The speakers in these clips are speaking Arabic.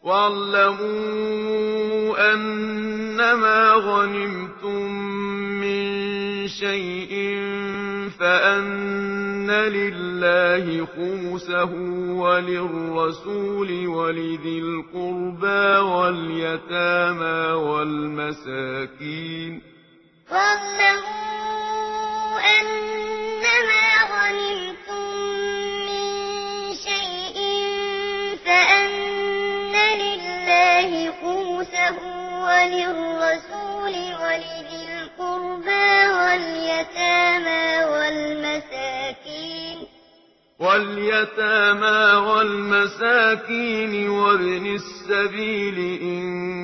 وَاعْلَمُوا أَنَّمَا غَنِمْتُم مِّن شَيْءٍ فَأَنَّ لِلَّهِ خُمُسَهُ وَلِلرَّسُولِ وَلِذِي الْقُرْبَىٰ وَالْيَتَامَىٰ وَالْمَسَاكِينِ وَاعْلَمُوا أَنَّمَا غَنِمْتُم مِّن شَيْءٍ فَأَنَّ لِلَّهِ خُمُسَهُ وَلِلرَّسُولِ وَلِذِي الْقُرْبَىٰ وَالْيَتَامَىٰ وَابْنِ السَّبِيلِ إِن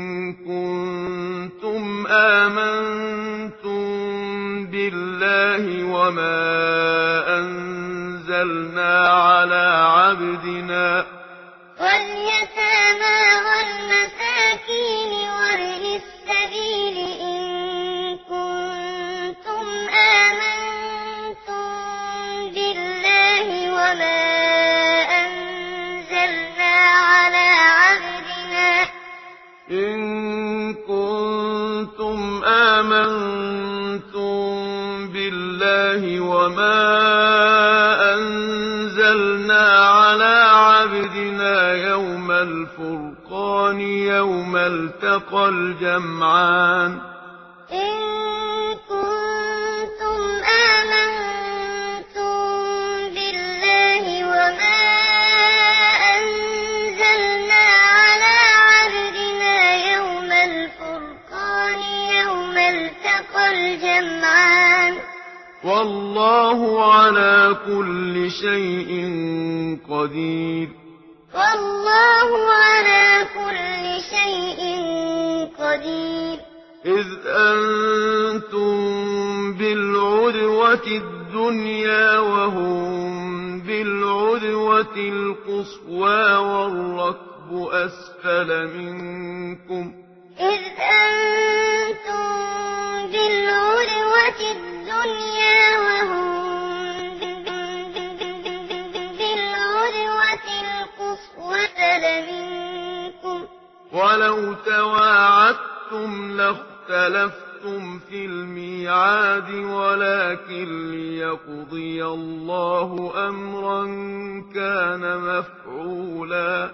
كُنتُمْ آمَنتُم بِاللَّهِ وَمَا أَنزَلْنَا عَلَىٰ عَبْدِنَا يَوْمَ الْفُرْقَانِ يَوْمَ الْتَقَى الْجَمْعَانِ وَاللَّهُ عَلَىٰ كُلِّ شَيْءٍ قَدِيرٌ إِذْ أَنتُم بِالْعُدْوَةِ الدُّنْيَا وَهُم بِالْعُدْوَةِ الْقُصْوَىٰ وَالرَّكْبُ أَسْفَلَ مِنكُمْ ۚ وَلَوْ تَوَاعَدتُّمْ لَاخْتَلَفْتُمْ فِي الْمِيعَادِ وَلَٰكِن لِّيَقْضِيَ اللَّهُ أَمْرًا كَانَ مَفْعُولًا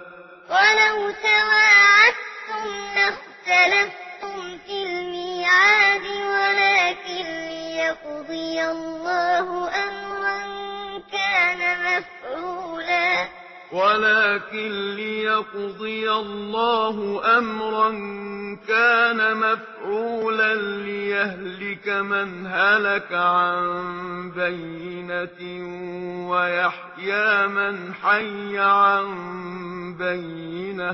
لِّيَهْلِكَ مَنْ هَلَكَ عَن بَيِّنَةٍ وَيَحْيَىٰ مَنْ حَيَّ عَن بَيِّنَةٍ ۗ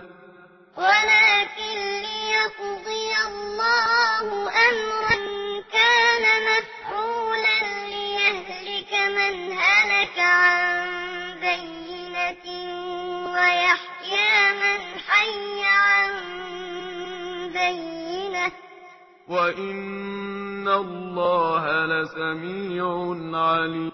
وَإِنَّ اللَّهَ لَسَمِيعٌ عَلِيمٌ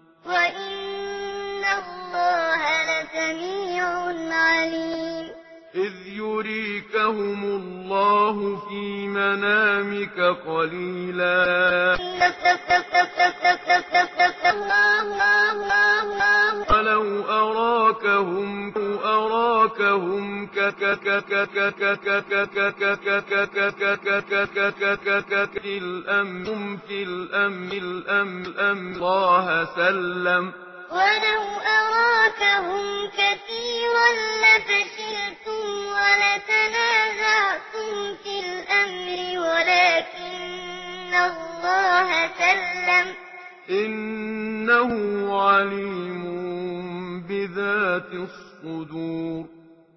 إِذْ يُرِيكَهُمُ اللَّهُ فِي مَنَامِكَ قَلِيلًا وَلَوْ أَرَاكَهُمْ فِي الْأَمْرِ اللَّهَ سَلَّمَ كَثِيرًا لَّفَشِلْتُمْ وَلَتَنَازَعْتُمْ فِي الْأَمْرِ وَلَٰكِنَّ اللَّهَ سَلَّمَ ۗ إِنَّهُ عَلِيمٌ بِذَاتِ الصُّدُورِ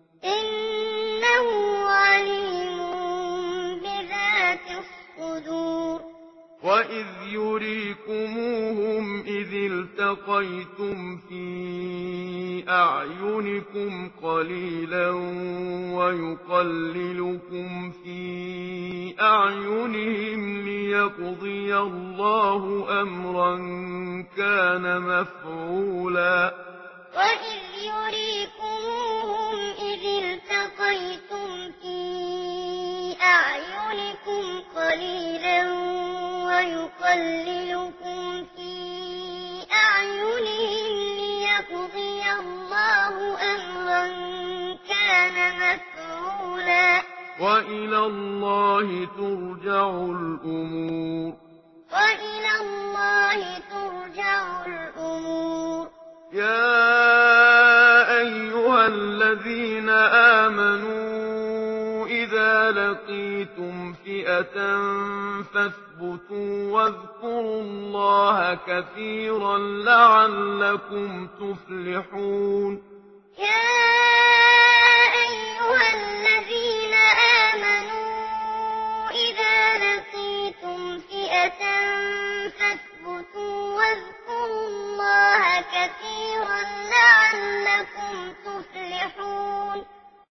وَإِذْ يُرِيكُمُوهُمْ إِذِ الْتَقَيْتُمْ فِي أَعْيُنِكُمْ قَلِيلًا وَيُقَلِّلُكُمْ فِي أَعْيُنِهِمْ لِيَقْضِيَ اللَّهُ أَمْرًا كَانَ مَفْعُولًا وَإِذْ يُرِيكُمُوهُمْ إِذِ الْتَقَيْتُمْ يُقَلِّلُكُمْ فِي أَعْيُنِهِمْ لِيَقْضِيَ اللَّهُ أَمْرًا كَانَ مَفْعُولًا ۗ وَإِلَى اللَّهِ تُرْجَعُ الْأُمُورُ وَإِلَى اللَّهِ تُرْجَعُ الْأُمُورُ يَا أَيُّهَا الَّذِينَ آمَنُوا إِذَا لَقِيتُمْ فِئَةً فَاثْبُتُوا وَاذْكُرُوا اللَّهَ كَثِيرًا لَّعَلَّكُمْ تُفْلِحُونَ يَا